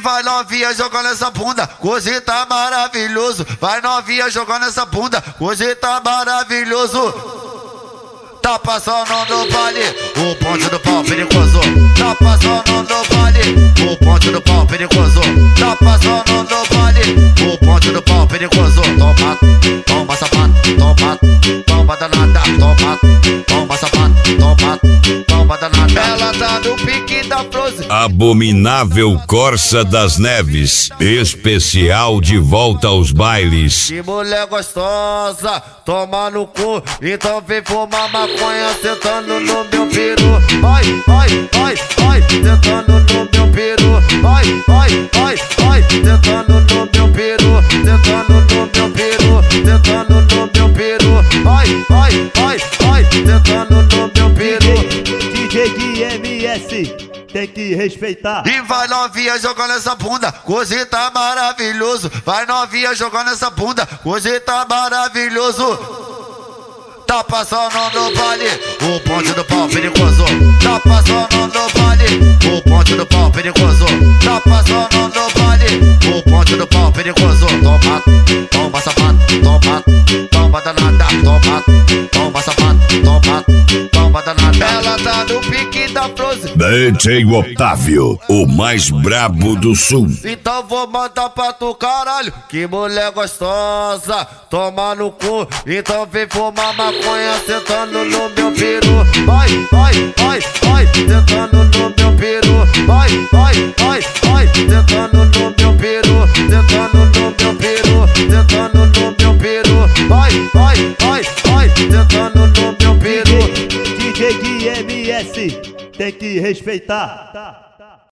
vai novinha jogando essa bunda, hoje tá maravilhoso. Vai novinha jogando essa bunda, hoje tá maravilhoso. Tá passando no vale, o ponte do pau perigoso. Tá passando no vale, o ponte do pau perigoso. Tá passando no vale, o ponte do pau perigoso. Toma, toma sapato, toma, toma danada, toma, toma sapato, toma, toma danada. Ela tá no pique da Frozen. Abominável Corsa das Neves, especial de volta aos bailes. Que mulher gostosa, toma no cu, então vem fumar maconha sentando no meu peru. Ai, ai, ai, ai, sentando no meu peru. Ai, ai, ai, ai, sentando no meu peru, sentando no meu peru, sentando no meu peru. Ai, ai, ai, ai, sentando no meu peru. DJ GMS, tem que respeitar. E vai novinha jogando essa bunda, hoje tá maravilhoso. Vai novinha jogando essa bunda, hoje tá maravilhoso. Tá passando no vale, o ponte do pau perigoso. Tá passando no vale, o ponte do pau perigoso. Tá passando no vale, o ponte do pau perigoso. Toma, toma sapato, toma, toma danada, toma, toma sapato, toma, toma danada. Ela tá no pique da Frozen. DJ Otávio, o mais brabo do sul. Então vou mandar pra tu, caralho, que mulher gostosa, toma no cu, então vem fumar maconha sentando no meu peru. Ai, ai, ai, ai, sentando no meu peru. Ai, ai, ai, ai, sentando no meu peru, sentando no meu peru, sentando no meu peru. Ai, ai, ai, ai, sentando no meu peru. DJ GMS, tem que respeitar.